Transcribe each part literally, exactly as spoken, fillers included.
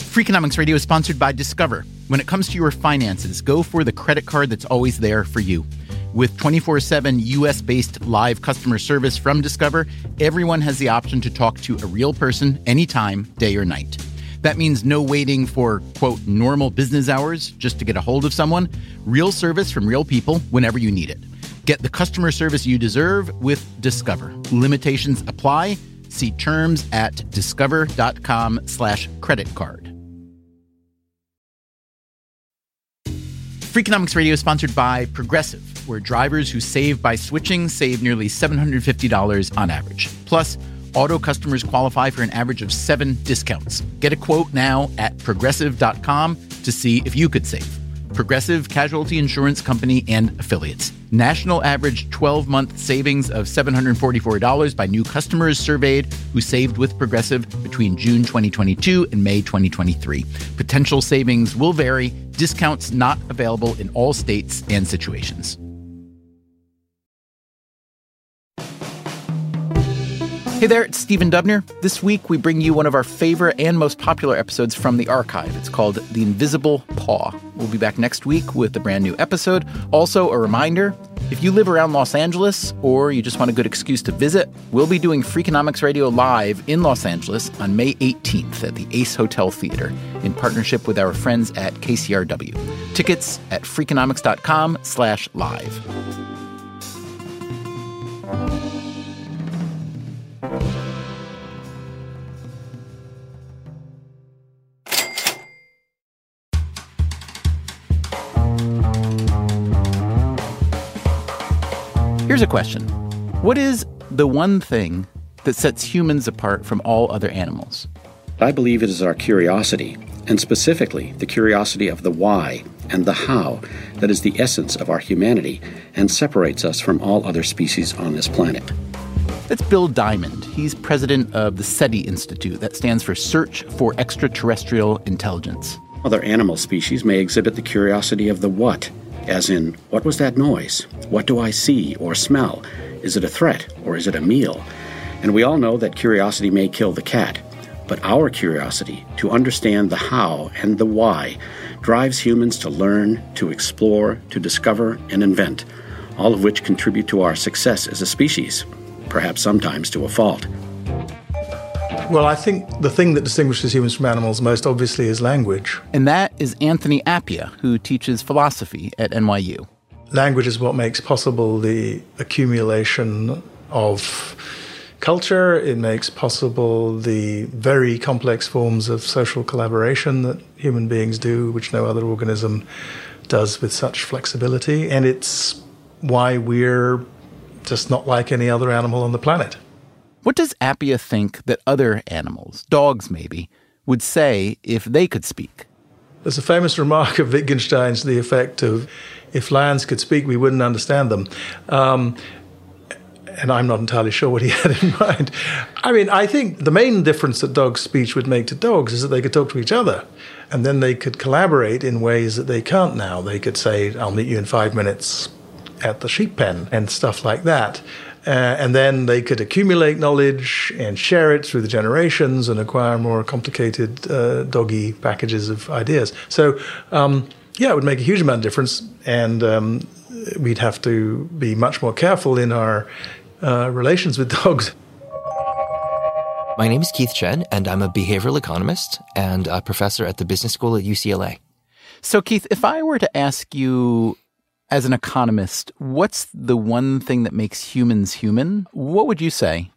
Freakonomics Radio is sponsored by Discover. When it comes to your finances, go for the credit card that's always there for you. With twenty-four seven U S-based live customer service from Discover, everyone has the option to talk to a real person anytime, day or night. That means no waiting for, quote, normal business hours just to get a hold of someone. Real service from real people whenever you need it. Get the customer service you deserve with Discover. Limitations apply. See terms at discover.com slash credit card. Freakonomics Radio is sponsored by Progressive, where drivers who save by switching save nearly seven hundred fifty dollars on average. Plus, auto customers qualify for an average of seven discounts. Get a quote now at progressive dot com to see if you could save. Progressive Casualty Insurance Company and Affiliates. National average twelve-month savings of seven hundred forty-four dollars by new customers surveyed who saved with Progressive between June twenty twenty-two and May twenty twenty-three. Potential savings will vary. Discounts not available in all states and situations. Hey there, it's Stephen Dubner. This week, we bring you one of our favorite and most popular episodes from the archive. It's called The Invisible Paw. We'll be back next week with a brand new episode. Also, a reminder, if you live around Los Angeles or you just want a good excuse to visit, we'll be doing Freakonomics Radio live in Los Angeles on May eighteenth at the Ace Hotel Theater in partnership with our friends at K C R W. Tickets at freakonomics.com slash live. Here's a question. What is the one thing that sets humans apart from all other animals? I believe it is our curiosity, and specifically the curiosity of the why and the how that is the essence of our humanity and separates us from all other species on this planet. That's Bill Diamond. He's president of the SETI Institute. That stands for Search for Extraterrestrial Intelligence. Other animal species may exhibit the curiosity of the what, as in, what was that noise? What do I see or smell? Is it a threat or is it a meal? And we all know that curiosity may kill the cat. But our curiosity to understand the how and the why drives humans to learn, to explore, to discover, and invent, all of which contribute to our success as a species, perhaps sometimes to a fault. Well, I think the thing that distinguishes humans from animals most obviously is language. And that is Anthony Appia, who teaches philosophy at N Y U. Language is what makes possible the accumulation of culture. It makes possible the very complex forms of social collaboration that human beings do, which no other organism does with such flexibility. And it's why we're just not like any other animal on the planet. What does Appia think that other animals, dogs maybe, would say if they could speak? There's a famous remark of Wittgenstein's to the effect of, if lions could speak, we wouldn't understand them. Um, and I'm not entirely sure what he had in mind. I mean, I think the main difference that dogs' speech would make to dogs is that they could talk to each other. And then they could collaborate in ways that they can't now. They could say, I'll meet you in five minutes at the sheep pen and stuff like that. Uh, and then they could accumulate knowledge and share it through the generations and acquire more complicated uh, doggy packages of ideas. So, um, yeah, it would make a huge amount of difference. And um, we'd have to be much more careful in our uh, relations with dogs. My name is Keith Chen, and I'm a behavioral economist and a professor at the business school at U C L A. So, Keith, if I were to ask you, as an economist, what's the one thing that makes humans human? What would you say?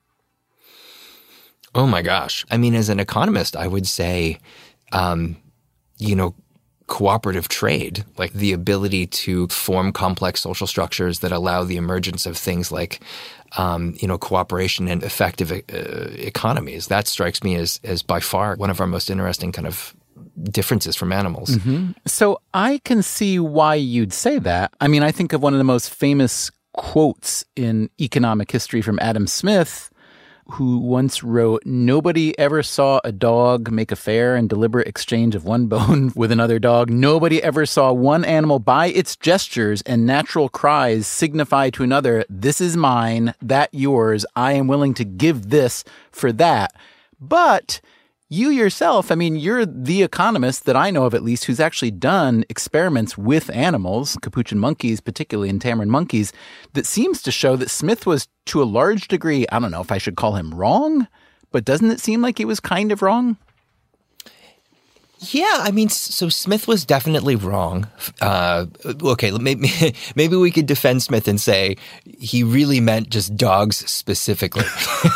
Oh, my gosh. I mean, as an economist, I would say, um, you know, cooperative trade, like the ability to form complex social structures that allow the emergence of things like, um, you know, cooperation and effective uh, economies. That strikes me as, as by far one of our most interesting kind of differences from animals. Mm-hmm. So I can see why you'd say that. I mean, I think of one of the most famous quotes in economic history from Adam Smith, who once wrote, "Nobody ever saw a dog make a fair and deliberate exchange of one bone with another dog. Nobody ever saw one animal by its gestures and natural cries signify to another, this is mine, that yours, I am willing to give this for that. But You yourself, I mean, you're the economist that I know of at least who's actually done experiments with animals, capuchin monkeys, particularly and tamarin monkeys, that seems to show that Smith was to a large degree, I don't know if I should call him wrong, but doesn't it seem like he was kind of wrong? Yeah, I mean, so Smith was definitely wrong. Uh, okay, maybe maybe we could defend Smith and say he really meant just dogs specifically.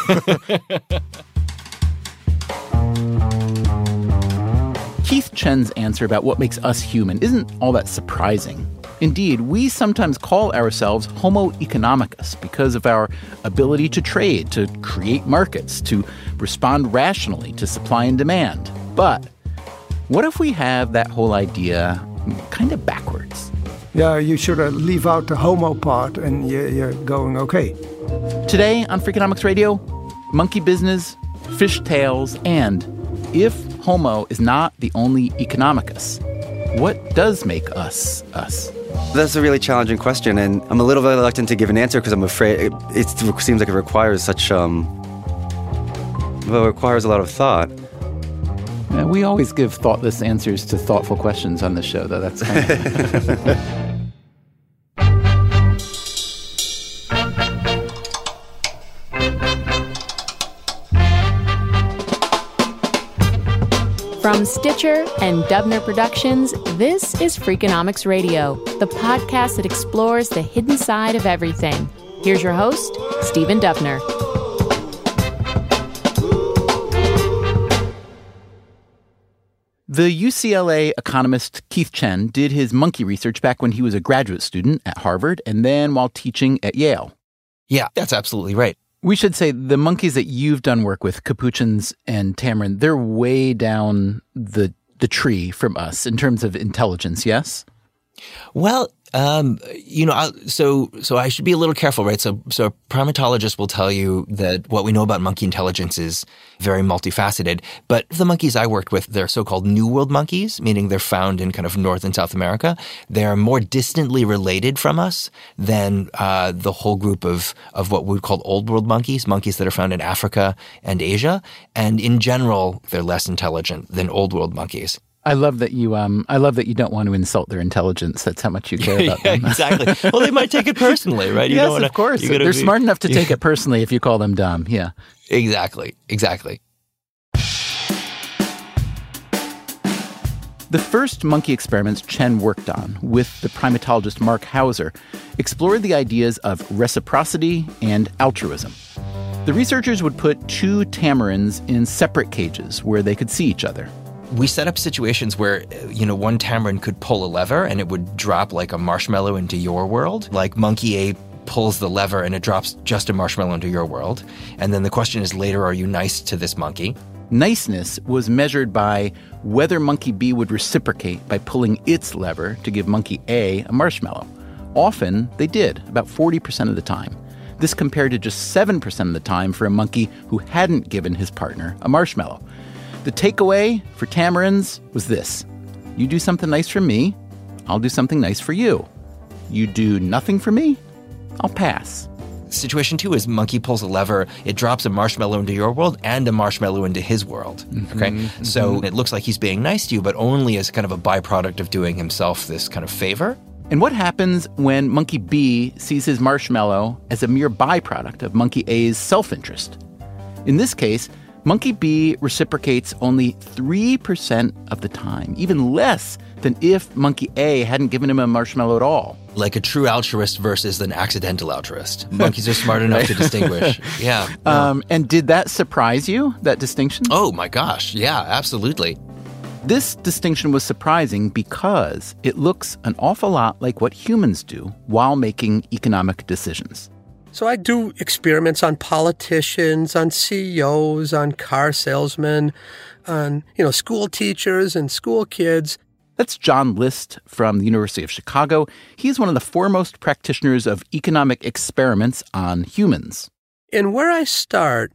Keith Chen's answer about what makes us human isn't all that surprising. Indeed, we sometimes call ourselves Homo economicus because of our ability to trade, to create markets, to respond rationally to supply and demand. But what if we have that whole idea kind of backwards? Yeah, you should uh, leave out the homo part and you're, you're going okay. Today on Freakonomics Radio, monkey business, fish tales, and if Homo is not the only economicus, what does make us us? That's a really challenging question, and I'm a little bit reluctant to give an answer because I'm afraid it, it seems like it requires such, um, well, it requires a lot of thought. Yeah, we always give thoughtless answers to thoughtful questions on this show, though. That's kind of... From Stitcher and Dubner Productions, this is Freakonomics Radio, the podcast that explores the hidden side of everything. Here's your host, Stephen Dubner. The U C L A economist Keith Chen did his monkey research back when he was a graduate student at Harvard and then while teaching at Yale. Yeah, that's absolutely right. We should say the monkeys that you've done work with, capuchins and tamarin, they're way down the the tree from us in terms of intelligence, yes? Well, um, you know, I'll, so so I should be a little careful, right? So so a primatologist will tell you that what we know about monkey intelligence is very multifaceted. But the monkeys I worked with, they're so-called New World monkeys, meaning they're found in kind of North and South America. They're more distantly related from us than uh, the whole group of of what we would call Old World monkeys, monkeys that are found in Africa and Asia. And in general, they're less intelligent than Old World monkeys. I love that you. Um, I love that you don't want to insult their intelligence. That's how much you care about yeah, them. Exactly. Well, they might take it personally, right? You yes, don't wanna, of course. They're be, smart enough to yeah. take it personally if you call them dumb. Yeah. Exactly. Exactly. The first monkey experiments Chen worked on with the primatologist Mark Hauser explored the ideas of reciprocity and altruism. The researchers would put two tamarins in separate cages where they could see each other. We set up situations where, you know, one tamarin could pull a lever and it would drop like a marshmallow into your world. Like monkey A pulls the lever and it drops just a marshmallow into your world. And then the question is later, are you nice to this monkey? Niceness was measured by whether monkey B would reciprocate by pulling its lever to give monkey A a marshmallow. Often, they did, about forty percent of the time. This compared to just seven percent of the time for a monkey who hadn't given his partner a marshmallow. The takeaway for tamarins was this. You do something nice for me, I'll do something nice for you. You do nothing for me, I'll pass. Situation two is monkey pulls a lever, it drops a marshmallow into your world and a marshmallow into his world. Mm-hmm, okay, mm-hmm. So it looks like he's being nice to you, but only as kind of a byproduct of doing himself this kind of favor. And what happens when monkey B sees his marshmallow as a mere byproduct of monkey A's self-interest? In this case, monkey B reciprocates only three percent of the time, even less than if monkey A hadn't given him a marshmallow at all. Like a true altruist versus an accidental altruist. Monkeys are smart enough to distinguish. Yeah. Um, and did that surprise you, that distinction? Oh, my gosh. Yeah, absolutely. This distinction was surprising because it looks an awful lot like what humans do while making economic decisions. So I do experiments on politicians, on C E Os, on car salesmen, on, you know, school teachers and school kids. That's John List from the University of Chicago. He's one of the foremost practitioners of economic experiments on humans. And where I start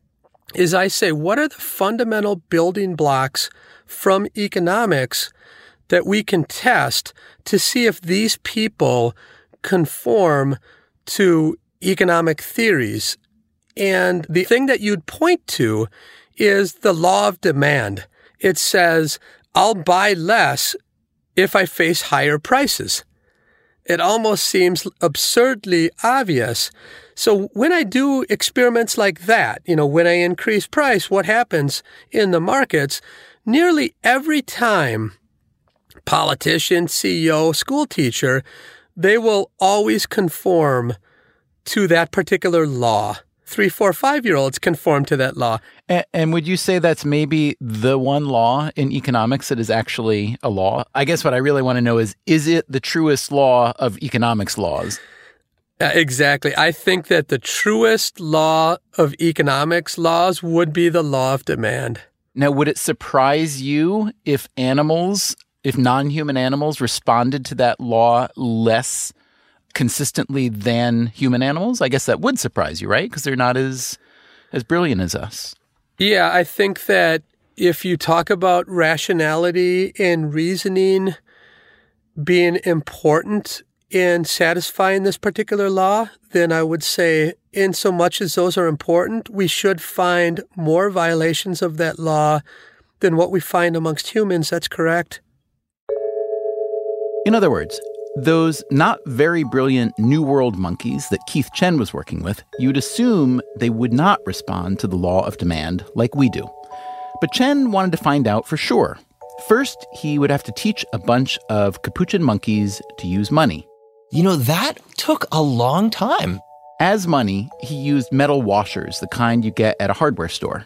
is I say, what are the fundamental building blocks from economics that we can test to see if these people conform to economic theories? And the thing that you'd point to is the law of demand. It says, I'll buy less if I face higher prices. It almost seems absurdly obvious. So when I do experiments like that, you know, when I increase price, what happens in the markets? Nearly every time, politician, C E O, school teacher, they will always conform to that particular law. Three, four, five-year-olds conform to that law. And, and would you say that's maybe the one law in economics that is actually a law? I guess what I really want to know is, is it the truest law of economics laws? Uh, exactly. I think that the truest law of economics laws would be the law of demand. Now, would it surprise you if animals, if non-human animals responded to that law less consistently than human animals? I guess that would surprise you, right? Because they're not as as brilliant as us. Yeah, I think that if you talk about rationality and reasoning being important in satisfying this particular law, then I would say in so much as those are important, we should find more violations of that law than what we find amongst humans. That's correct. In other words, those not very brilliant New World monkeys that Keith Chen was working with, you'd assume they would not respond to the law of demand like we do. But Chen wanted to find out for sure. First, he would have to teach a bunch of capuchin monkeys to use money. You know, that took a long time. As money, he used metal washers, the kind you get at a hardware store.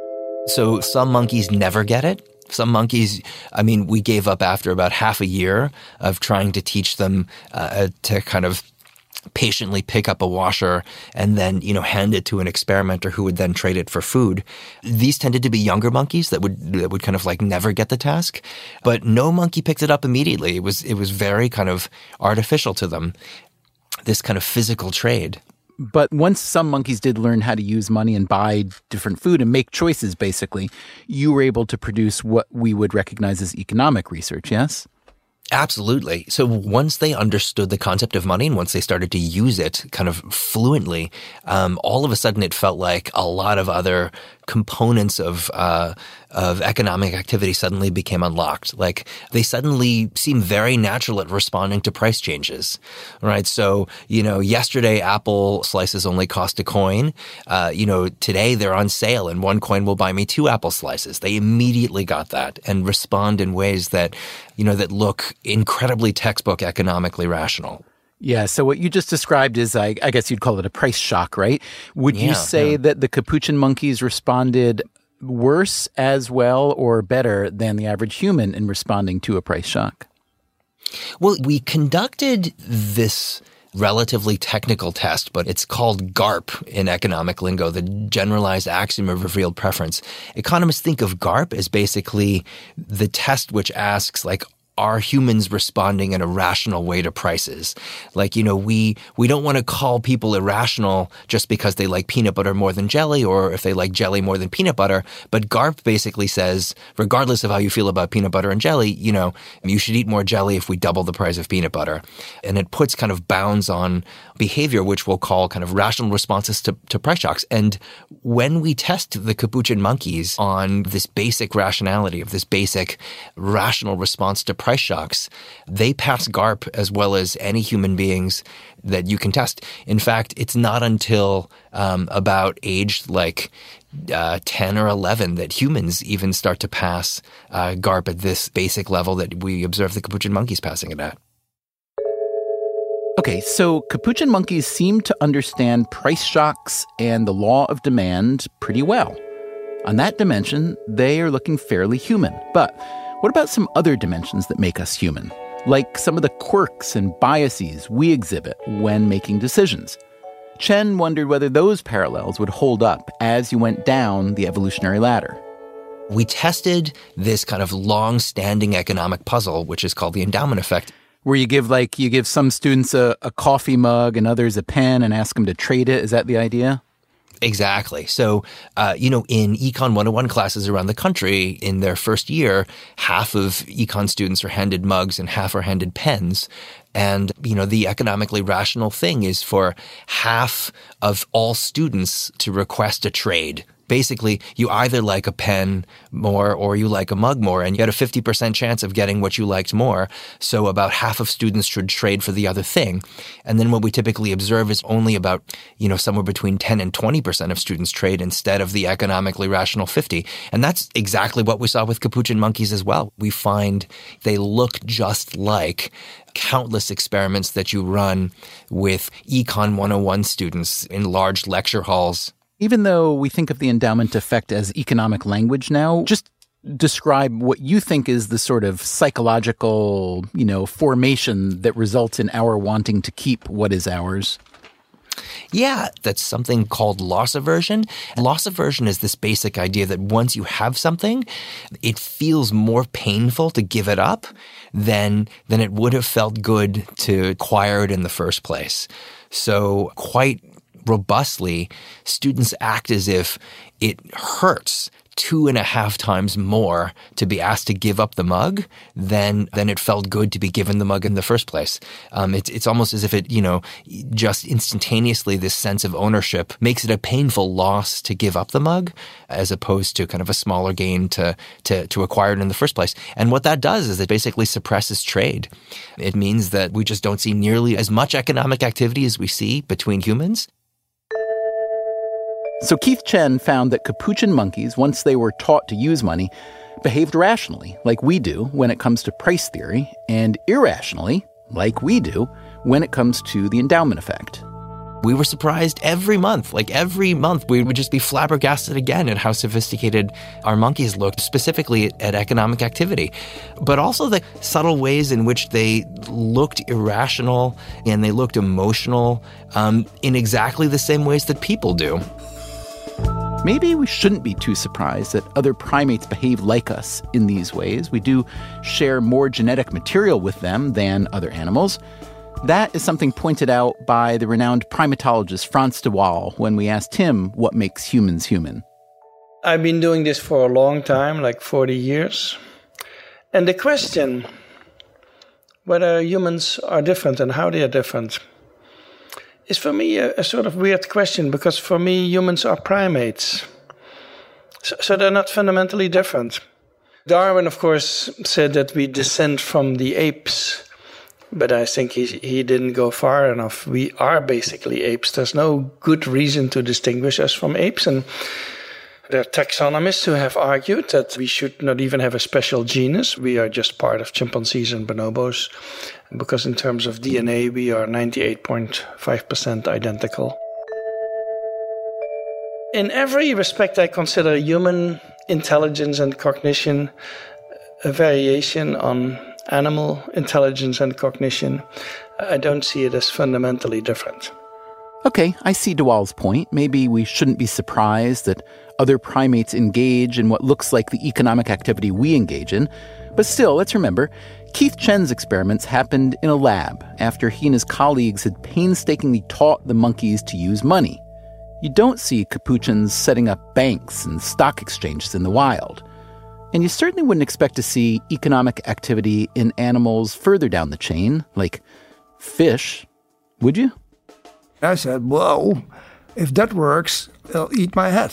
So some monkeys never get it. Some monkeys, I mean, we gave up after about half a year of trying to teach them uh, to kind of patiently pick up a washer and then, you know, hand it to an experimenter who would then trade it for food. These tended to be younger monkeys that would that would kind of like never get the task. But no monkey picked it up immediately. It was it was very kind of artificial to them, this kind of physical trade. But once some monkeys did learn how to use money and buy different food and make choices, basically, you were able to produce what we would recognize as economic research, yes? Absolutely. So once they understood the concept of money and once they started to use it kind of fluently, um, all of a sudden it felt like a lot of other components of uh, of economic activity suddenly became unlocked. Like they suddenly seem very natural at responding to price changes, right? So, you know, yesterday apple slices only cost a coin. Uh, you know, today they're on sale and one coin will buy me two apple slices. They immediately got that and respond in ways that, you know, that look incredibly textbook economically rational. Yeah, so what you just described is, I, I guess you'd call it a price shock, right? Would Yeah, you say yeah. that the capuchin monkeys responded worse as well or better than the average human in responding to a price shock? Well, we conducted this relatively technical test, but it's called GARP in economic lingo, the Generalized Axiom of Revealed Preference. Economists think of GARP as basically the test which asks, like, are humans responding in a rational way to prices? Like, you know, we we don't want to call people irrational just because they like peanut butter more than jelly or if they like jelly more than peanut butter. But GARP basically says, regardless of how you feel about peanut butter and jelly, you know, you should eat more jelly if we double the price of peanut butter. And it puts kind of bounds on behavior, which we'll call kind of rational responses to, to price shocks. And when we test the capuchin monkeys on this basic rationality of this basic rational response to price shocks, they pass GARP as well as any human beings that you can test. In fact, it's not until um, about age like uh, ten or eleven that humans even start to pass uh, GARP at this basic level that we observe the capuchin monkeys passing it at. Okay, so capuchin monkeys seem to understand price shocks and the law of demand pretty well. On that dimension, they are looking fairly human. But what about some other dimensions that make us human? Like some of the quirks and biases we exhibit when making decisions. Chen wondered whether those parallels would hold up as you went down the evolutionary ladder. We tested this kind of long-standing economic puzzle, which is called the endowment effect. Where you give like you give some students a, a coffee mug and others a pen and ask them to trade it. Is that the idea? Exactly. So, uh, you know, in Econ one oh one classes around the country, in their first year, half of Econ students are handed mugs and half are handed pens. And, you know, the economically rational thing is for half of all students to request a trade basically you either like a pen more or you like a mug more, and you had a fifty percent chance of getting what you liked more. So about half of students should trade for the other thing. And then what we typically observe is only about, you know, somewhere between ten and twenty percent of students trade instead of the economically rational fifty. And that's exactly what we saw with capuchin monkeys as well. We find they look just like countless experiments that you run with Econ one oh one students in large lecture halls. Even though we think of the endowment effect as economic language now, just describe what you think is the sort of psychological, you know, formation that results in our wanting to keep what is ours. Yeah, that's something called loss aversion. Loss aversion is this basic idea that once you have something, it feels more painful to give it up than, than it would have felt good to acquire it in the first place. So quite robustly, students act as if it hurts two and a half times more to be asked to give up the mug than than it felt good to be given the mug in the first place. Um, it's it's almost as if it, you know, just instantaneously this sense of ownership makes it a painful loss to give up the mug as opposed to kind of a smaller gain to to to acquire it in the first place. And what that does is it basically suppresses trade. It means that we just don't see nearly as much economic activity as we see between humans. So Keith Chen found that capuchin monkeys, once they were taught to use money, behaved rationally, like we do when it comes to price theory, and irrationally, like we do when it comes to the endowment effect. We were surprised every month. Like every month, we would just be flabbergasted again at how sophisticated our monkeys looked, specifically at, at economic activity. But also the subtle ways in which they looked irrational and they looked emotional um, in exactly the same ways that people do. Maybe we shouldn't be too surprised that other primates behave like us in these ways. We do share more genetic material with them than other animals. That is something pointed out by the renowned primatologist Frans de Waal when we asked him what makes humans human. I've been doing this for a long time, like forty years. And the question whether humans are different and how they are different is for me a, a sort of weird question, because for me humans are primates. So, so they're not fundamentally different. Darwin, of course, said that we descend from the apes. But I think he he didn't go far enough. We are basically apes. There's no good reason to distinguish us from apes. And there are taxonomists who have argued that we should not even have a special genus. We are just part of chimpanzees and bonobos, because in terms of D N A, we are ninety-eight point five percent identical. In every respect, I consider human intelligence and cognition a variation on animal intelligence and cognition. I don't see it as fundamentally different. Okay, I see de Waal's point. Maybe we shouldn't be surprised that other primates engage in what looks like the economic activity we engage in. But still, let's remember, Keith Chen's experiments happened in a lab after he and his colleagues had painstakingly taught the monkeys to use money. You don't see capuchins setting up banks and stock exchanges in the wild. And you certainly wouldn't expect to see economic activity in animals further down the chain, like fish, would you? I said, whoa, if that works, they'll eat my head.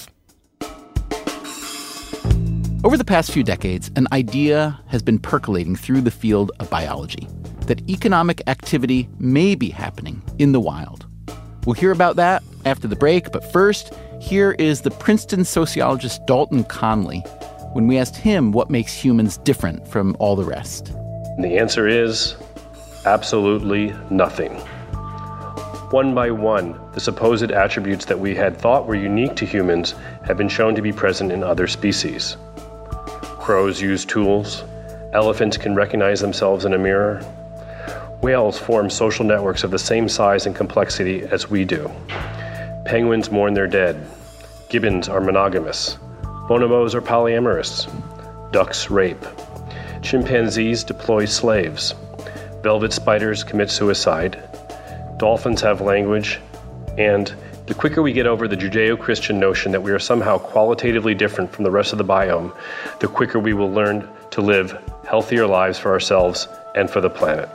Over the past few decades, an idea has been percolating through the field of biology, that economic activity may be happening in the wild. We'll hear about that after the break, but first, here is the Princeton sociologist Dalton Conley when we asked him what makes humans different from all the rest. The answer is absolutely nothing. One by one, the supposed attributes that we had thought were unique to humans have been shown to be present in other species. Crows use tools. Elephants can recognize themselves in a mirror. Whales form social networks of the same size and complexity as we do. Penguins mourn their dead. Gibbons are monogamous. Bonobos are polyamorous. Ducks rape. Chimpanzees deploy slaves. Velvet spiders commit suicide. Dolphins have language. And the quicker we get over the Judeo-Christian notion that we are somehow qualitatively different from the rest of the biome, the quicker we will learn to live healthier lives for ourselves and for the planet.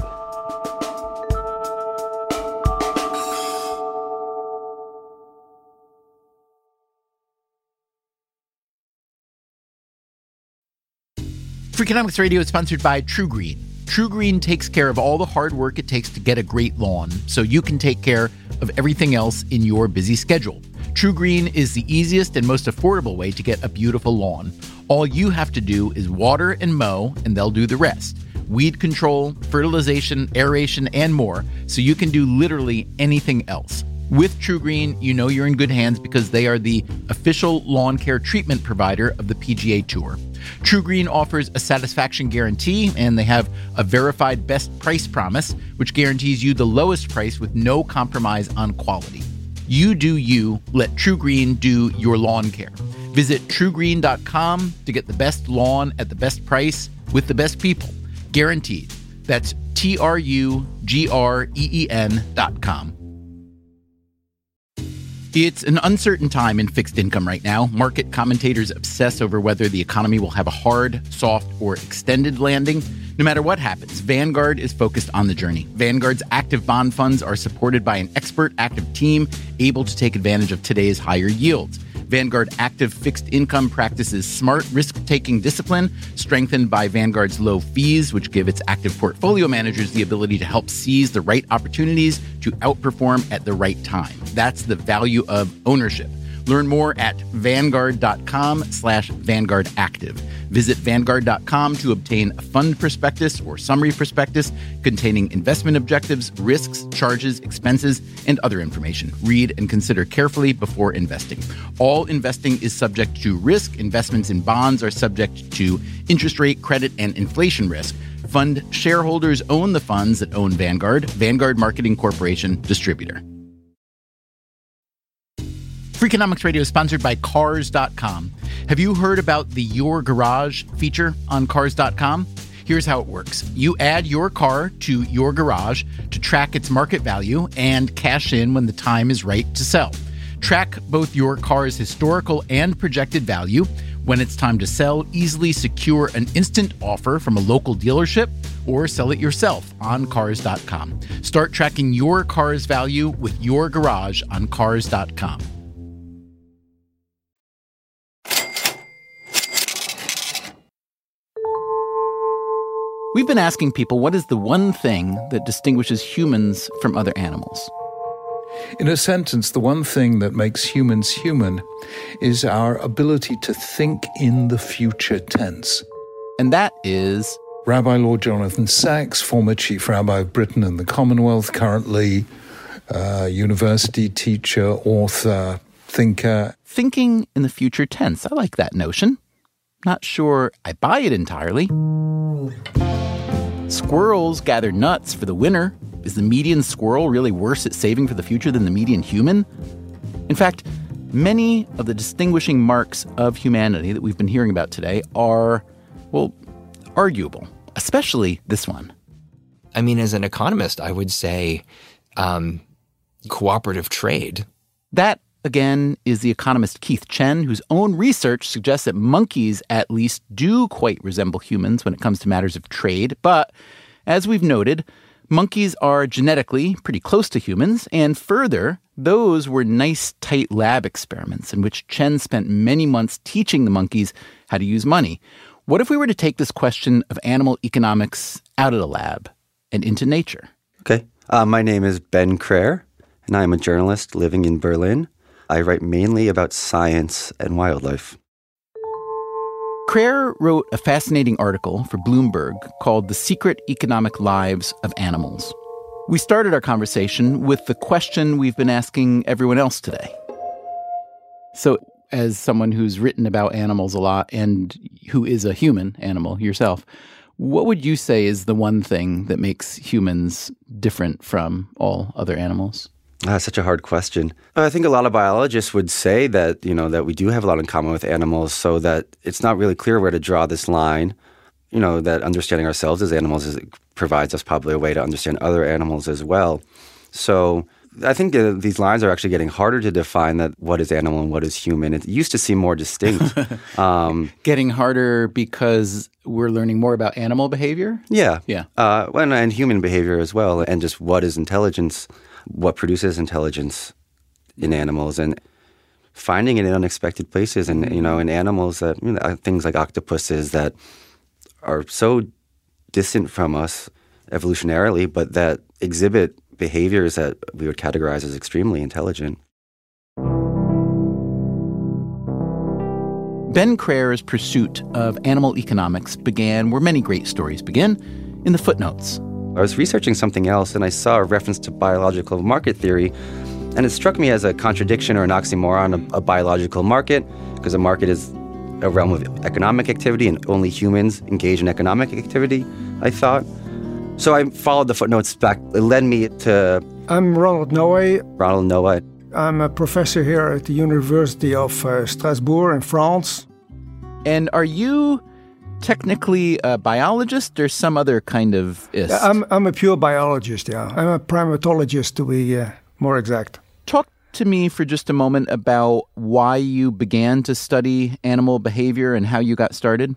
Freakonomics Radio is sponsored by TruGreen. TruGreen takes care of all the hard work it takes to get a great lawn, so you can take care of everything else in your busy schedule. TruGreen is the easiest and most affordable way to get a beautiful lawn. All you have to do is water and mow, and they'll do the rest. Weed control, fertilization, aeration, and more, so you can do literally anything else. With TruGreen, you know you're in good hands because they are the official lawn care treatment provider of the P G A Tour. TruGreen offers a satisfaction guarantee, and they have a verified best price promise, which guarantees you the lowest price with no compromise on quality. You do you, let TruGreen do your lawn care. Visit true green dot com to get the best lawn at the best price with the best people. Guaranteed. That's T R U G R E E N dot com. It's an uncertain time in fixed income right now. Market commentators obsess over whether the economy will have a hard, soft, or extended landing. No matter what happens, Vanguard is focused on the journey. Vanguard's active bond funds are supported by an expert active team able to take advantage of today's higher yields. Vanguard Active Fixed Income practices smart risk-taking discipline, strengthened by Vanguard's low fees, which give its active portfolio managers the ability to help seize the right opportunities to outperform at the right time. That's the value of ownership. Learn more at vanguard.com slash Vanguard Active. Visit vanguard dot com to obtain a fund prospectus or summary prospectus containing investment objectives, risks, charges, expenses, and other information. Read and consider carefully before investing. All investing is subject to risk. Investments in bonds are subject to interest rate, credit, and inflation risk. Fund shareholders own the funds that own Vanguard. Vanguard Marketing Corporation, distributor. Freakonomics Radio is sponsored by Cars dot com. Have you heard about the Your Garage feature on Cars dot com? Here's how it works. You add your car to your garage to track its market value and cash in when the time is right to sell. Track both your car's historical and projected value. When it's time to sell, easily secure an instant offer from a local dealership or sell it yourself on Cars dot com. Start tracking your car's value with your garage on Cars dot com. We've been asking people, what is the one thing that distinguishes humans from other animals? In a sentence, the one thing that makes humans human is our ability to think in the future tense. And that is Rabbi Lord Jonathan Sacks, former Chief Rabbi of Britain and the Commonwealth, currently uh, university teacher, author, thinker. Thinking in the future tense. I like that notion. Not sure I buy it entirely. Squirrels gather nuts for the winter. Is the median squirrel really worse at saving for the future than the median human? In fact, many of the distinguishing marks of humanity that we've been hearing about today are, well, arguable, especially this one. I mean, as an economist, I would say um, cooperative trade. That, again, is the economist Keith Chen, whose own research suggests that monkeys at least do quite resemble humans when it comes to matters of trade. But as we've noted, monkeys are genetically pretty close to humans. And further, those were nice, tight lab experiments in which Chen spent many months teaching the monkeys how to use money. What if we were to take this question of animal economics out of the lab and into nature? Okay. Uh, my name is Ben Crair, and I am a journalist living in Berlin. I write mainly about science and wildlife. Crair wrote a fascinating article for Bloomberg called The Secret Economic Lives of Animals. We started our conversation with the question we've been asking everyone else today. So, as someone who's written about animals a lot and who is a human animal yourself, what would you say is the one thing that makes humans different from all other animals? Ah, such a hard question. I think a lot of biologists would say that, you know, that we do have a lot in common with animals, so that it's not really clear where to draw this line. You know, that understanding ourselves as animals is, provides us probably a way to understand other animals as well. So I think uh, these lines are actually getting harder to define, that what is animal and what is human. It used to seem more distinct. um, getting harder because we're learning more about animal behavior? Yeah. Yeah. Uh, and, and human behavior as well, and just what is intelligence, what produces intelligence in animals, and finding it in unexpected places. And, you know, in animals that, you know, things like octopuses that are so distant from us evolutionarily, but that exhibit behaviors that we would categorize as extremely intelligent. Ben Crayer's pursuit of animal economics began where many great stories begin, in the footnotes. I was researching something else, and I saw a reference to biological market theory, and it struck me as a contradiction or an oxymoron, a, a biological market, because a market is a realm of economic activity, and only humans engage in economic activity, I thought. So I followed the footnotes back. It led me to... I'm Ronald Noé. Ronald Noé. I'm a professor here at the University of uh, Strasbourg in France. And are you technically a biologist or some other kind of ist? I'm, I'm a pure biologist, yeah. I'm a primatologist, to be uh, more exact. Talk to me for just a moment about why you began to study animal behavior and how you got started.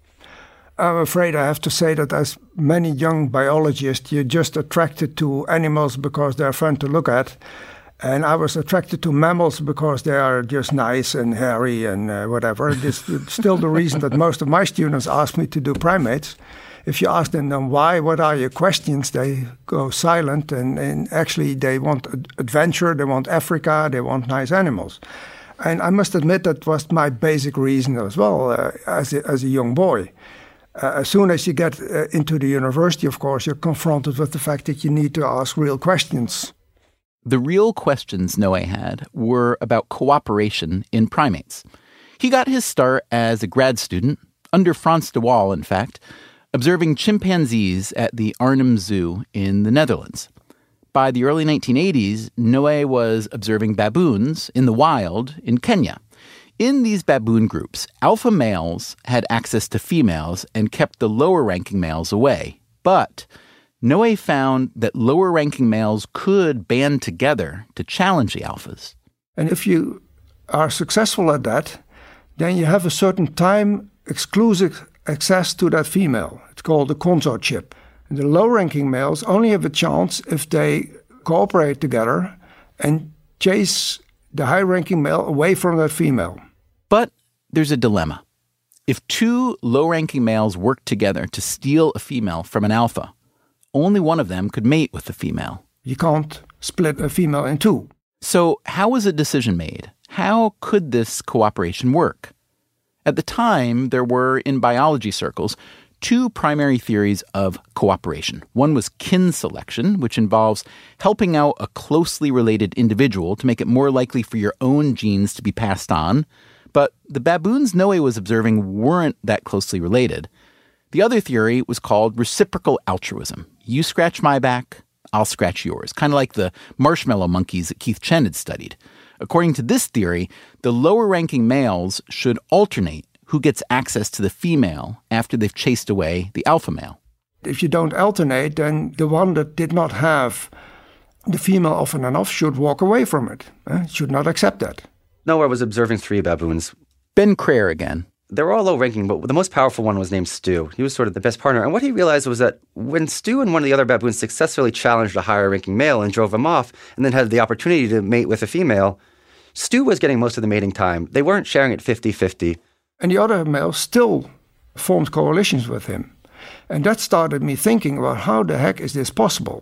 I'm afraid I have to say that as many young biologists, you're just attracted to animals because they're fun to look at. And I was attracted to mammals because they are just nice and hairy and uh, whatever. This is still the reason that most of my students ask me to do primates. If you ask them then why, what are your questions, they go silent. And, and actually they want adventure, they want Africa, they want nice animals. And I must admit that was my basic reason as well uh, as, a, as a young boy. Uh, as soon as you get uh, into the university, of course, you're confronted with the fact that you need to ask real questions. The real questions Noé had were about cooperation in primates. He got his start as a grad student, under Frans de Waal, in fact, observing chimpanzees at the Arnhem Zoo in the Netherlands. By the early nineteen eighties, Noé was observing baboons in the wild in Kenya. In these baboon groups, alpha males had access to females and kept the lower-ranking males away. But Noé found that lower-ranking males could band together to challenge the alphas. And if you are successful at that, then you have a certain time exclusive access to that female. It's called the consortship. And the low-ranking males only have a chance if they cooperate together and chase the high-ranking male away from that female. But there's a dilemma. If two low-ranking males work together to steal a female from an alpha, only one of them could mate with the female. You can't split a female in two. So how was a decision made? How could this cooperation work? At the time, there were, in biology circles, two primary theories of cooperation. One was kin selection, which involves helping out a closely related individual to make it more likely for your own genes to be passed on. But the baboons Noé was observing weren't that closely related. The other theory was called reciprocal altruism. You scratch my back, I'll scratch yours, kind of like the marshmallow monkeys that Keith Chen had studied. According to this theory, the lower-ranking males should alternate who gets access to the female after they've chased away the alpha male. If you don't alternate, then the one that did not have the female often enough should walk away from it, eh? Should not accept that. No, I was observing three baboons. Ben Crayer again. They were all low-ranking, but the most powerful one was named Stu. He was sort of the best partner. And what he realized was that when Stu and one of the other baboons successfully challenged a higher-ranking male and drove him off, and then had the opportunity to mate with a female, Stu was getting most of the mating time. They weren't sharing it fifty-fifty. And the other male still formed coalitions with him. And that started me thinking about how the heck is this possible?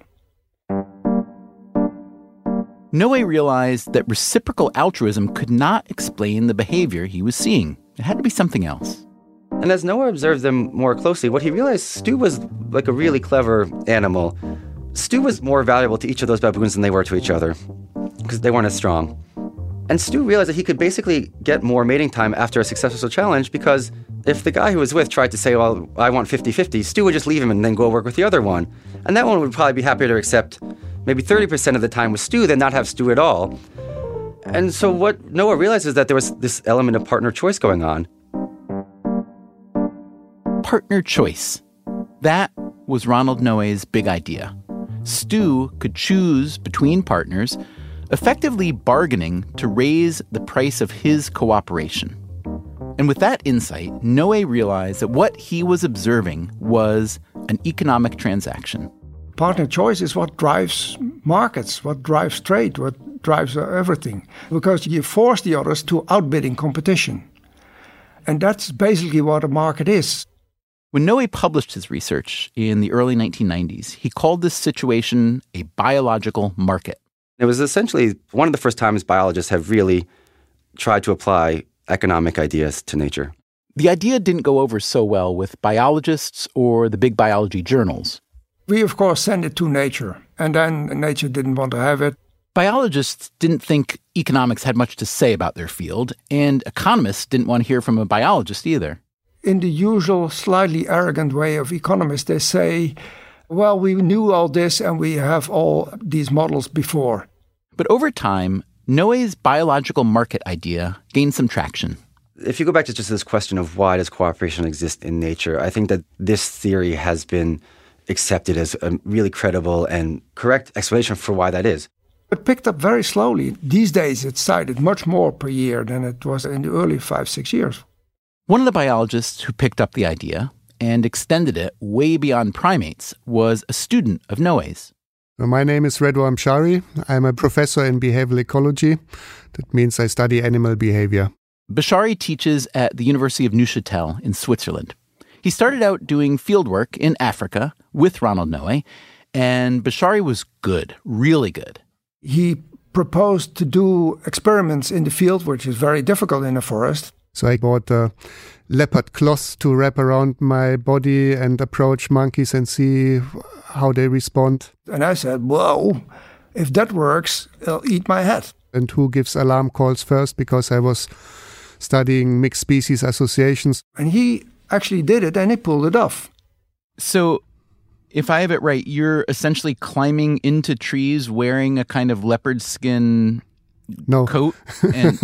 Noé realized that reciprocal altruism could not explain the behavior he was seeing. It had to be something else. And as Noé observed them more closely, what he realized, Stu was like a really clever animal. Stu was more valuable to each of those baboons than they were to each other, because they weren't as strong. And Stu realized that he could basically get more mating time after a successful challenge, because if the guy who was with tried to say, well, I want fifty-fifty, Stu would just leave him and then go work with the other one. And that one would probably be happier to accept maybe thirty percent of the time with Stu than not have Stu at all. And so what Noé realized is that there was this element of partner choice going on. Partner choice. That was Ronald Noé's big idea. Stu could choose between partners, effectively bargaining to raise the price of his cooperation. And with that insight, Noé realized that what he was observing was an economic transaction. Partner choice is what drives markets, what drives trade, what drives everything. Because you force the others to outbidding competition. And that's basically what a market is. When Noé published his research in the early nineteen nineties, he called this situation a biological market. It was essentially one of the first times biologists have really tried to apply economic ideas to nature. The idea didn't go over so well with biologists or the big biology journals. We, of course, sent it to Nature, and then Nature didn't want to have it. Biologists didn't think economics had much to say about their field, and economists didn't want to hear from a biologist either. In the usual slightly arrogant way of economists, they say, well, we knew all this and we have all these models before. But over time, Noé's biological market idea gained some traction. If you go back to just this question of why does cooperation exist in nature, I think that this theory has been accepted as a really credible and correct explanation for why that is. It picked up very slowly. These days it's cited much more per year than it was in the early five, six years. One of the biologists who picked up the idea and extended it way beyond primates was a student of Noé's. My name is Redouan Mshari. I'm a professor in behavioral ecology. That means I study animal behavior. Bashari teaches at the University of Neuchâtel in Switzerland. He started out doing fieldwork in Africa with Ronald Noé, and Bashari was good, really good. He proposed to do experiments in the field, which is very difficult in a forest. So I bought a leopard cloth to wrap around my body and approach monkeys and see how they respond. And I said, whoa, if that works, it'll eat my head. And who gives alarm calls first, because I was studying mixed species associations. And he actually did it, and he pulled it off. So if I have it right, you're essentially climbing into trees wearing a kind of leopard skin no. coat? And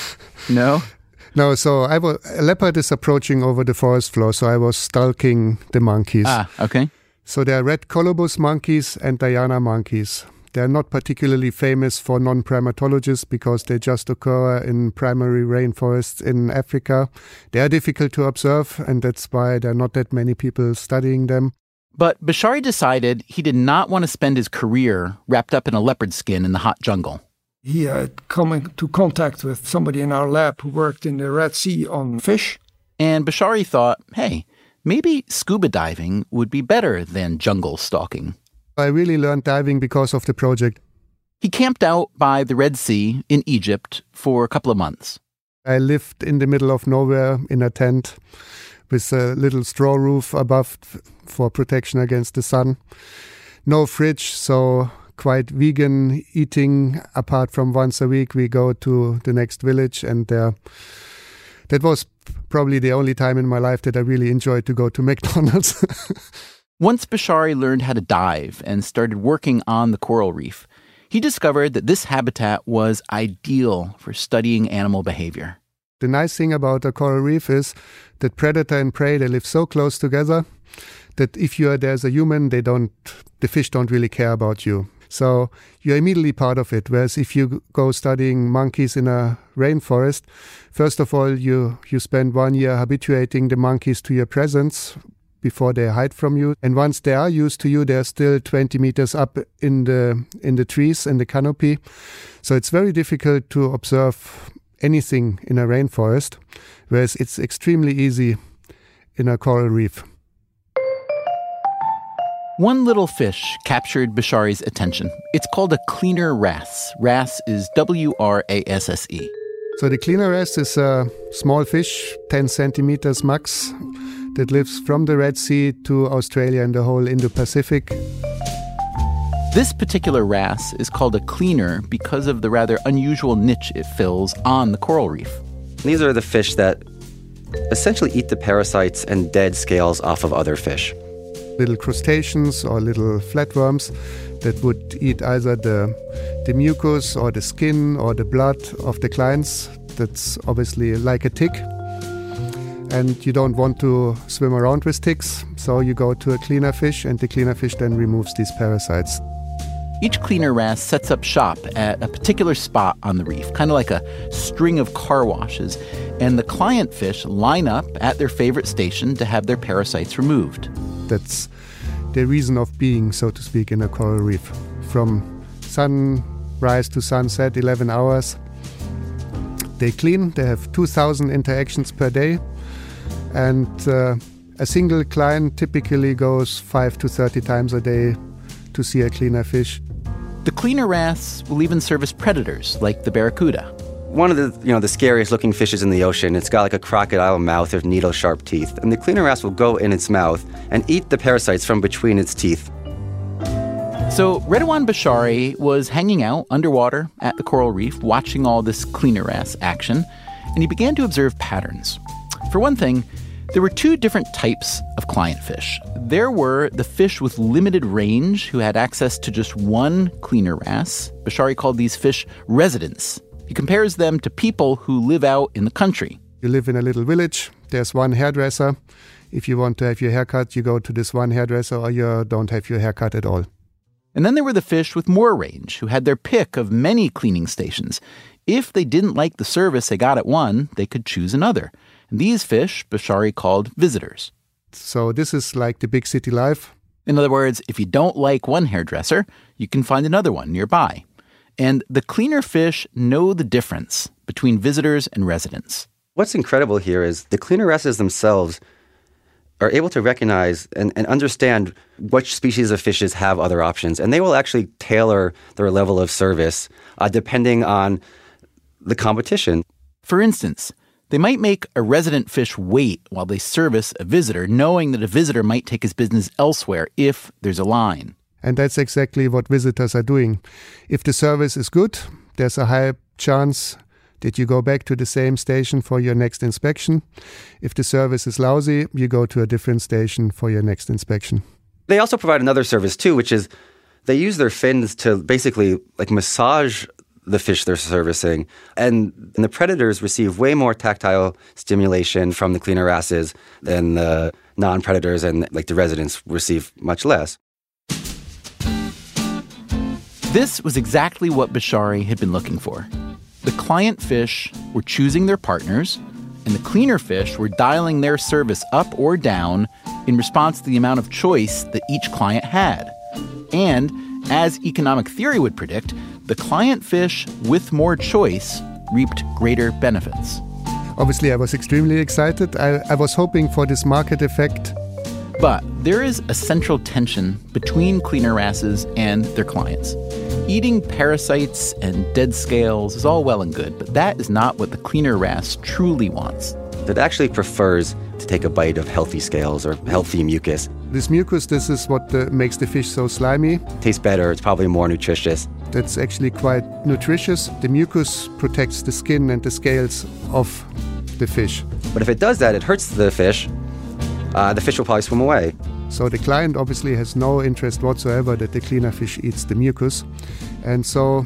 no? No, so I was, a leopard is approaching over the forest floor, so I was stalking the monkeys. Ah, okay. So there are red colobus monkeys and Diana monkeys. They're not particularly famous for non-primatologists because they just occur in primary rainforests in Africa. They are difficult to observe, and that's why there are not that many people studying them. But Bashari decided he did not want to spend his career wrapped up in a leopard skin in the hot jungle. He had come into contact with somebody in our lab who worked in the Red Sea on fish. And Bashari thought, hey, maybe scuba diving would be better than jungle stalking. I really learned diving because of the project. He camped out by the Red Sea in Egypt for a couple of months. I lived in the middle of nowhere in a tent with a little straw roof above for protection against the sun. No fridge, so quite vegan eating. Apart from once a week, we go to the next village, and uh, that was probably the only time in my life that I really enjoyed to go to McDonald's. Once Bashari learned how to dive and started working on the coral reef, he discovered that this habitat was ideal for studying animal behavior. The nice thing about a coral reef is that predator and prey, they live so close together that if you are there as a human, they don't, the fish don't really care about you. So you're immediately part of it. Whereas if you go studying monkeys in a rainforest, first of all, you, you spend one year habituating the monkeys to your presence before they hide from you. And once they are used to you, they're still twenty meters up in the in the trees, in the canopy. So it's very difficult to observe anything in a rainforest, whereas it's extremely easy in a coral reef. One little fish captured Bashari's attention. It's called a cleaner wrasse. Wrasse is W R A S S E. So the cleaner wrasse is a small fish, ten centimeters max, that lives from the Red Sea to Australia and the whole Indo-Pacific. This particular wrasse is called a cleaner because of the rather unusual niche it fills on the coral reef. These are the fish that essentially eat the parasites and dead scales off of other fish. Little crustaceans or little flatworms that would eat either the, the mucus or the skin or the blood of the clients. That's obviously like a tick. And you don't want to swim around with ticks, so you go to a cleaner fish, and the cleaner fish then removes these parasites. Each cleaner wrasse sets up shop at a particular spot on the reef, kind of like a string of car washes, and the client fish line up at their favorite station to have their parasites removed. That's the reason of being, so to speak, in a coral reef. From sunrise to sunset, eleven hours. They clean, they have two thousand interactions per day. And uh, A single client typically goes five to thirty times a day to see a cleaner fish. The cleaner wrasse will even service predators like the barracuda. One of the, you know, the scariest looking fishes in the ocean, it's got like a crocodile mouth with needle-sharp teeth. And the cleaner wrasse will go in its mouth and eat the parasites from between its teeth. So Redouane Beshary was hanging out underwater at the coral reef, watching all this cleaner wrasse action, and he began to observe patterns. For one thing, there were two different types of client fish. There were the fish with limited range who had access to just one cleaner wrasse. Beshary called these fish residents. He compares them to people who live out in the country. You live in a little village. There's one hairdresser. If you want to have your hair cut, you go to this one hairdresser, or you don't have your hair cut at all. And then there were the fish with more range who had their pick of many cleaning stations. If they didn't like the service they got at one, they could choose another. And these fish, Beshary called visitors. So this is like the big city life. In other words, if you don't like one hairdresser, you can find another one nearby. And the cleaner fish know the difference between visitors and residents. What's incredible here is the cleaner wrasses themselves are able to recognize and, and understand which species of fishes have other options. And they will actually tailor their level of service uh, depending on the competition. For instance, they might make a resident fish wait while they service a visitor, knowing that a visitor might take his business elsewhere if there's a line. And that's exactly what visitors are doing. If the service is good, there's a high chance that you go back to the same station for your next inspection. If the service is lousy, you go to a different station for your next inspection. They also provide another service too, which is they use their fins to basically like massage the fish they're servicing. And, and the predators receive way more tactile stimulation from the cleaner wrasses than the non-predators, and like the residents receive much less. This was exactly what Beshary had been looking for. The client fish were choosing their partners, and the cleaner fish were dialing their service up or down in response to the amount of choice that each client had. And, as economic theory would predict, the client fish with more choice reaped greater benefits. Obviously, I was extremely excited. I, I was hoping for this market effect. But there is a central tension between cleaner wrasses and their clients. Eating parasites and dead scales is all well and good, but that is not what the cleaner wrasse truly wants. It actually prefers to take a bite of healthy scales or healthy mucus. This mucus, this is what uh, makes the fish so slimy. Tastes better, it's probably more nutritious. That's actually quite nutritious. The mucus protects the skin and the scales of the fish. But if it does that, it hurts the fish. Uh, the fish will probably swim away. So the client obviously has no interest whatsoever that the cleaner fish eats the mucus. And so,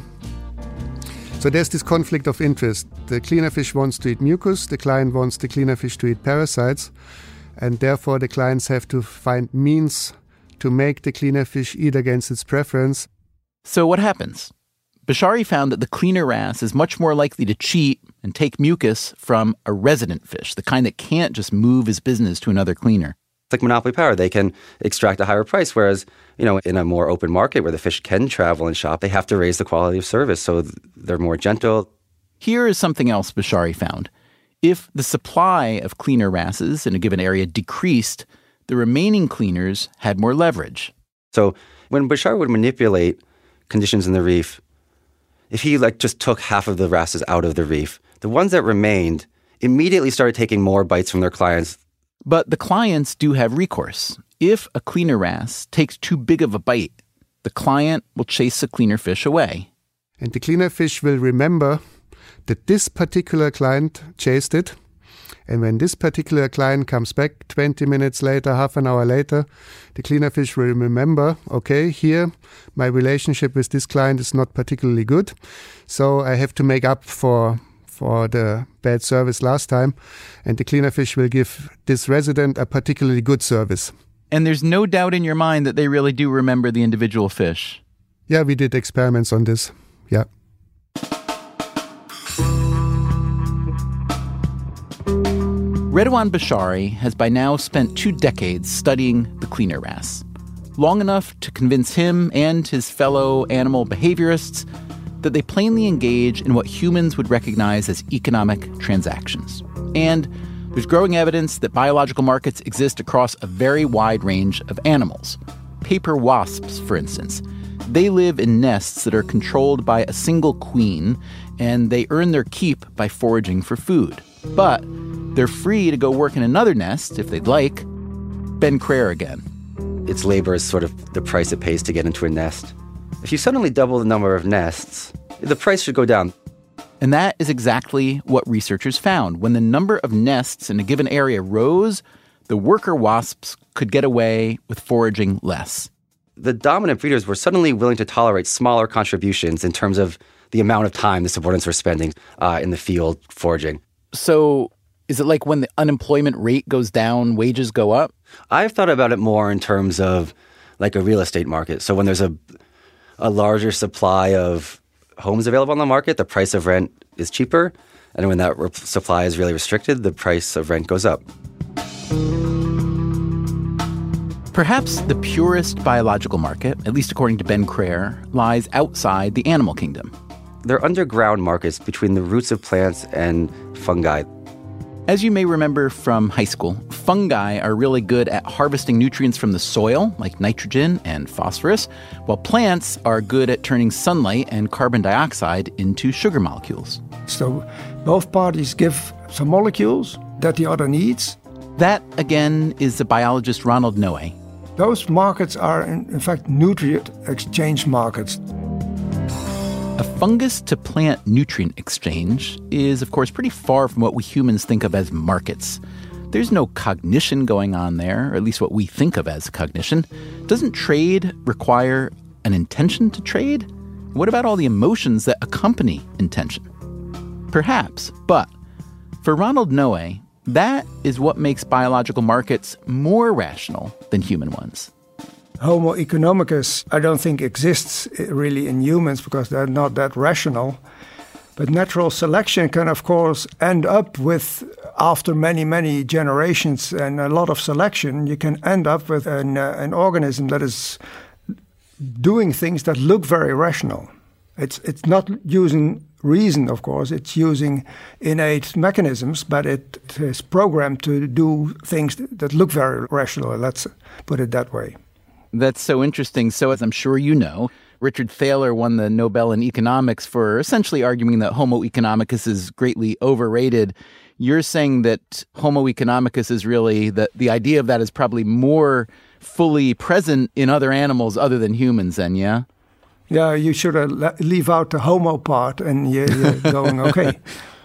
so there's this conflict of interest. The cleaner fish wants to eat mucus, the client wants the cleaner fish to eat parasites, and therefore the clients have to find means to make the cleaner fish eat against its preference. So what happens? Beshary found that the cleaner wrasse is much more likely to cheat and take mucus from a resident fish, the kind that can't just move his business to another cleaner. It's like monopoly power. They can extract a higher price, whereas, you know, in a more open market where the fish can travel and shop, they have to raise the quality of service, so they're more gentle. Here is something else Beshary found. If the supply of cleaner wrasses in a given area decreased, the remaining cleaners had more leverage. So when Beshary would manipulate conditions in the reef, if he like just took half of the wrasses out of the reef, the ones that remained immediately started taking more bites from their clients. But the clients do have recourse. If a cleaner wrasse takes too big of a bite, the client will chase the cleaner fish away. And the cleaner fish will remember that this particular client chased it. And when this particular client comes back twenty minutes later, half an hour later, the cleaner fish will remember, okay, here my relationship with this client is not particularly good, so I have to make up for for the bad service last time, and the cleaner fish will give this resident a particularly good service. And there's no doubt in your mind that they really do remember the individual fish. Yeah, we did experiments on this. Yeah. Redouane Beshary has by now spent two decades studying the cleaner wrasse, long enough to convince him and his fellow animal behaviorists that they plainly engage in what humans would recognize as economic transactions, and There's growing evidence that biological markets exist across a very wide range of animals. Paper wasps, for instance. They live in nests that are controlled by a single queen, and they earn their keep by foraging for food. But they're free to go work in another nest if they'd like. Ben Crair again. Its labor is sort of the price it pays to get into a nest. If you suddenly double the number of nests, the price should go down. And that is exactly what researchers found. When the number of nests in a given area rose, the worker wasps could get away with foraging less. The dominant breeders were suddenly willing to tolerate smaller contributions in terms of the amount of time the subordinates were spending uh, in the field foraging. So is it like when the unemployment rate goes down, wages go up? I've thought about it more in terms of like a real estate market. So when there's a, a larger supply of homes available on the market, the price of rent is cheaper. And when that re- supply is really restricted, the price of rent goes up. Perhaps the purest biological market, at least according to Ben Crair, lies outside the animal kingdom. They're underground markets between the roots of plants and fungi. As you may remember from high school, fungi are really good at harvesting nutrients from the soil, like nitrogen and phosphorus, while plants are good at turning sunlight and carbon dioxide into sugar molecules. So both parties give some molecules that the other needs. That, again, is the biologist Ronald Noe. Those markets are, in, in fact, nutrient exchange markets. A fungus-to-plant nutrient exchange is, of course, pretty far from what we humans think of as markets. There's no cognition going on there, or at least what we think of as cognition. Doesn't trade require an intention to trade? What about all the emotions that accompany intention? Perhaps, but for Ronald Noe, that is what makes biological markets more rational than human ones. Homo economicus, I don't think exists really in humans because they're not that rational. But natural selection can, of course, end up with, after many, many generations and a lot of selection, you can end up with an, uh, an organism that is doing things that look very rational. It's, it's not using reason, of course. It's using innate mechanisms, but it is programmed to do things that look very rational. Let's put it that way. That's so interesting. So as I'm sure you know, Richard Thaler won the Nobel in economics for essentially arguing that Homo economicus is greatly overrated. You're saying that Homo economicus is really, the, the idea of that is probably more fully present in other animals other than humans then, yeah? Yeah, you should uh, leave out the homo part and you're, you're going okay.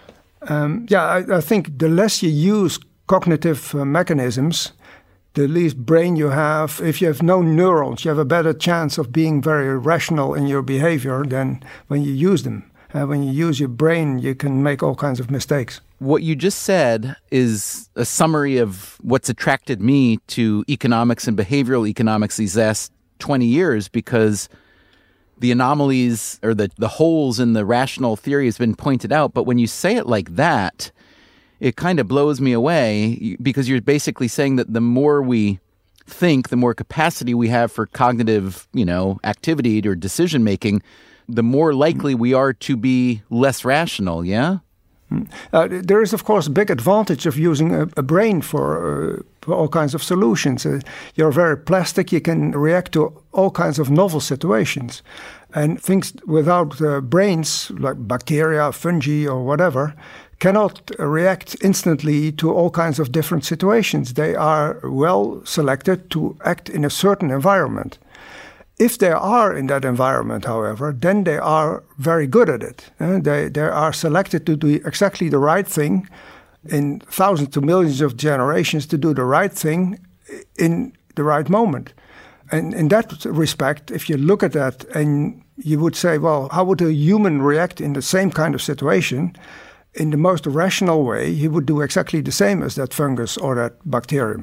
Um, yeah, I, I think the less you use cognitive uh, mechanisms, the least brain you have. If you have no neurons, you have a better chance of being very rational in your behavior than when you use them. Uh, when you use your brain, you can make all kinds of mistakes. What you just said is a summary of what's attracted me to economics and behavioral economics these last twenty years, because the anomalies or the, the holes in the rational theory has been pointed out. But when you say it like that, it kind of blows me away, because you're basically saying that the more we think, the more capacity we have for cognitive, you know, activity or decision making, the more likely we are to be less rational, yeah? Uh, there is, of course, a big advantage of using a, a brain for, uh, for all kinds of solutions. Uh, you're very plastic. You can react to all kinds of novel situations. And things without uh, brains, like bacteria, fungi, or whatever, cannot react instantly to all kinds of different situations. They are well selected to act in a certain environment. If they are in that environment, however, then they are very good at it. Uh, they, they are selected to do exactly the right thing in thousands to millions of generations, to do the right thing in the right moment. And in that respect, if you look at that and you would say, well, how would a human react in the same kind of situation? In the most rational way, he would do exactly the same as that fungus or that bacterium.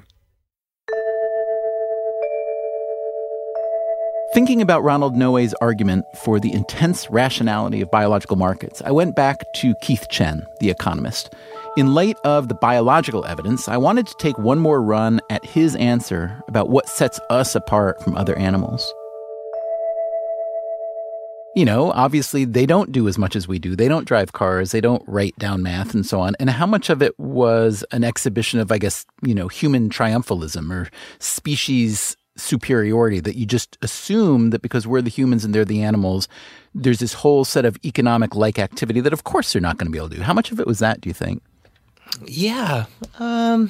Thinking about Ronald Noe's argument for the intense rationality of biological markets, I went back to Keith Chen, the economist. In light of the biological evidence, I wanted to take one more run at his answer about what sets us apart from other animals. you know, obviously they don't do as much as we do. They don't drive cars. They don't write down math and so on. And how much of it was an exhibition of, I guess, you know, human triumphalism or species superiority, that you just assume that because we're the humans and they're the animals, there's this whole set of economic-like activity that, of course, they're not going to be able to do. How much of it was that, do you think? Yeah. Um,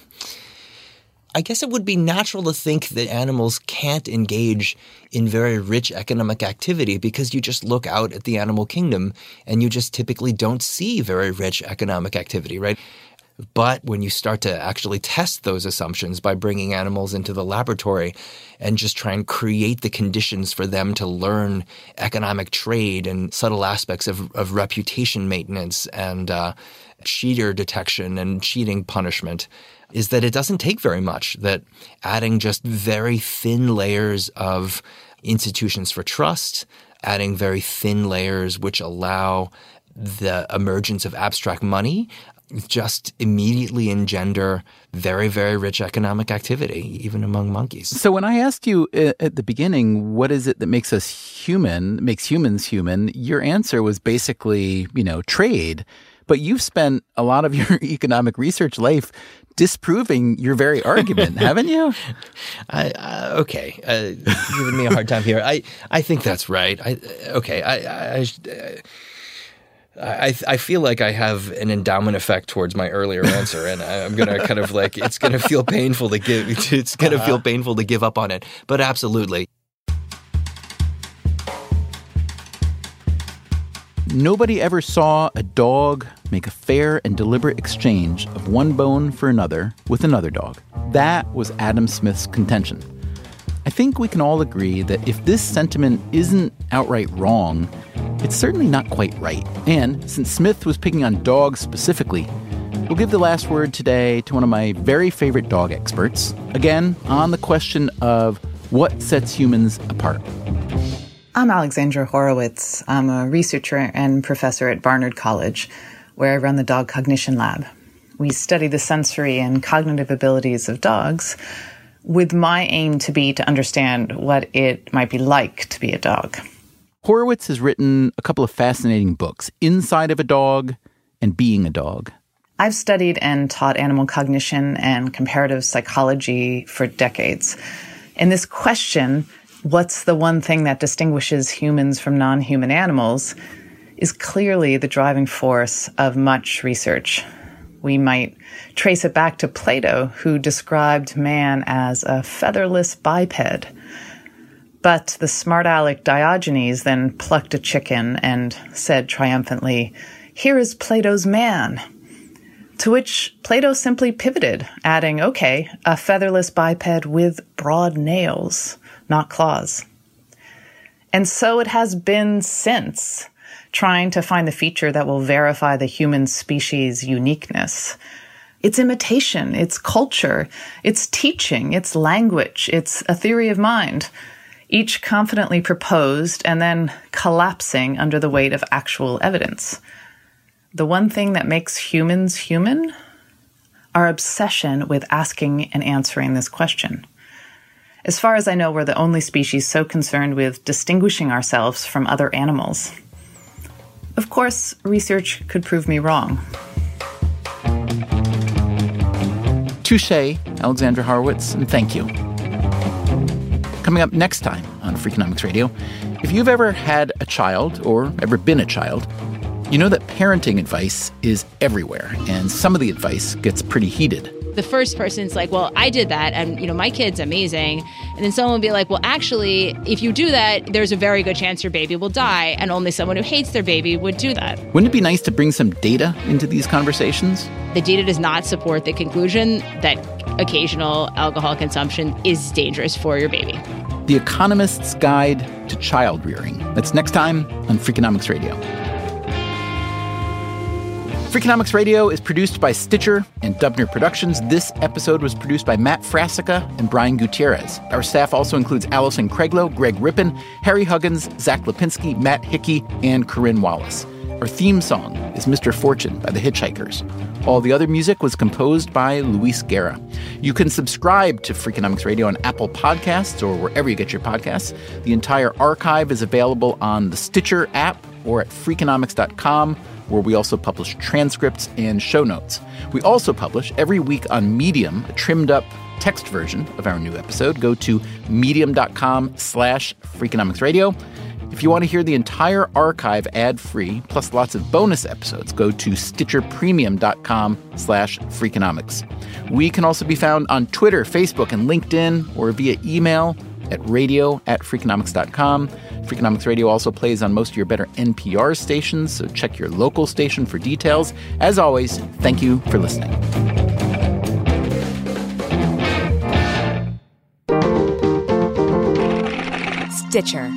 I guess it would be natural to think that animals can't engage in very rich economic activity because you just look out at the animal kingdom and you just typically don't see very rich economic activity, right? But when you start to actually test those assumptions by bringing animals into the laboratory and just try and create the conditions for them to learn economic trade and subtle aspects of, of reputation maintenance and uh, cheater detection and cheating punishment, is that it doesn't take very much, that adding just very thin layers of institutions for trust, adding very thin layers which allow the emergence of abstract money, just immediately engender very, very rich economic activity, even among monkeys. So when I asked you at the beginning, what is it that makes us human, makes humans human, your answer was basically, you know, trade. But you've spent a lot of your economic research life disproving your very argument, haven't you? I, uh, okay, uh, you're giving me a hard time here. I, I think that's right. I, okay, I, I, I I, I feel like I have an endowment effect towards my earlier answer, and I'm going to kind of like, it's going to feel painful to give, it's going to uh-huh. feel painful to give up on it. But absolutely. Nobody ever saw a dog make a fair and deliberate exchange of one bone for another with another dog. That was Adam Smith's contention. I think we can all agree that if this sentiment isn't outright wrong, it's certainly not quite right. And since Smith was picking on dogs specifically, we'll give the last word today to one of my very favorite dog experts, again, on the question of what sets humans apart. I'm Alexandra Horowitz. I'm a researcher and professor at Barnard College, where I run the Dog Cognition Lab. We study the sensory and cognitive abilities of dogs, with my aim to be to understand what it might be like to be a dog. Horowitz has written a couple of fascinating books, Inside of a Dog and Being a Dog. I've studied and taught animal cognition and comparative psychology for decades. And this question, what's the one thing that distinguishes humans from non-human animals, is clearly the driving force of much research. We might trace it back to Plato, who described man as a featherless biped. But the smart aleck Diogenes then plucked a chicken and said triumphantly, "Here is Plato's man." To which Plato simply pivoted, adding, okay, a featherless biped with broad nails, not claws. And so it has been since, trying to find the feature that will verify the human species' uniqueness. It's imitation, it's culture, it's teaching, it's language, it's a theory of mind, each confidently proposed and then collapsing under the weight of actual evidence. The one thing that makes humans human? Our obsession with asking and answering this question. As far as I know, we're the only species so concerned with distinguishing ourselves from other animals. Of course, research could prove me wrong. Touché, Alexandra Horowitz, and thank you. Coming up next time on Freakonomics Radio, if you've ever had a child or ever been a child, you know that parenting advice is everywhere, and some of the advice gets pretty heated. The first person's like, well, I did that, and, you know, my kid's amazing. And then someone will be like, well, actually, if you do that, there's a very good chance your baby will die, and only someone who hates their baby would do that. Wouldn't it be nice to bring some data into these conversations? The data does not support the conclusion that occasional alcohol consumption is dangerous for your baby. The Economist's Guide to Child Rearing. That's next time on Freakonomics Radio. Freakonomics Radio is produced by Stitcher and Dubner Productions. This episode was produced by Matt Frasica and Brian Gutierrez. Our staff also includes Allison Craiglow, Greg Rippin, Harry Huggins, Zach Lipinski, Matt Hickey, and Corinne Wallace. Our theme song is Mister Fortune by the Hitchhikers. All the other music was composed by Luis Guerra. You can subscribe to Freakonomics Radio on Apple Podcasts or wherever you get your podcasts. The entire archive is available on the Stitcher app or at freakonomics dot com, where we also publish transcripts and show notes. We also publish every week on Medium, a trimmed-up text version of our new episode. Go to medium.com slash Freakonomics Radio. If you want to hear the entire archive ad-free, plus lots of bonus episodes, go to stitcherpremium.com slash Freakonomics. We can also be found on Twitter, Facebook, and LinkedIn, or via email at radio at freakonomics dot com. Freakonomics Radio also plays on most of your better N P R stations, so check your local station for details. As always, thank you for listening. Stitcher.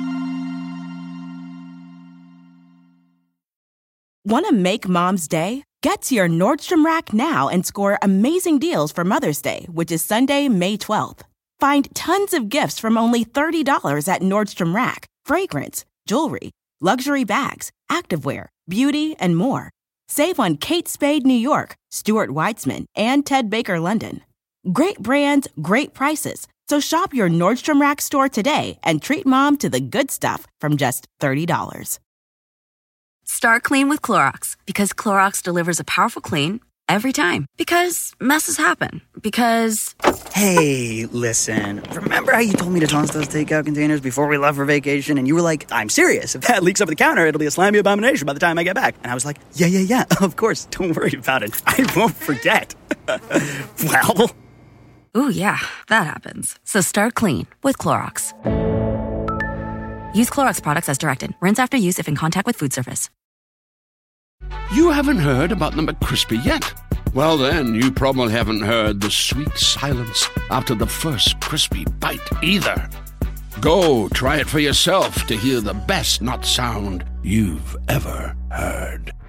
Want to make Mom's day? Get to your Nordstrom Rack now and score amazing deals for Mother's Day, which is Sunday, May twelfth. Find tons of gifts from only thirty dollars at Nordstrom Rack. Fragrance, jewelry, luxury bags, activewear, beauty, and more. Save on Kate Spade New York, Stuart Weitzman, and Ted Baker London. Great brands, great prices. So shop your Nordstrom Rack store today and treat Mom to the good stuff from just thirty dollars. Start clean with Clorox, because Clorox delivers a powerful clean every time. Because messes happen. Because... Hey, listen. Remember how you told me to toss those takeout containers before we left for vacation? And you were like, I'm serious. If that leaks over the counter, it'll be a slimy abomination by the time I get back. And I was like, yeah, yeah, yeah, of course. Don't worry about it. I won't forget. Well... Ooh, yeah, that happens. So start clean with Clorox. Use Clorox products as directed. Rinse after use if in contact with food surface. You haven't heard about the McCrispy yet? Well, then, you probably haven't heard the sweet silence after the first crispy bite either. Go try it for yourself to hear the best nut sound you've ever heard.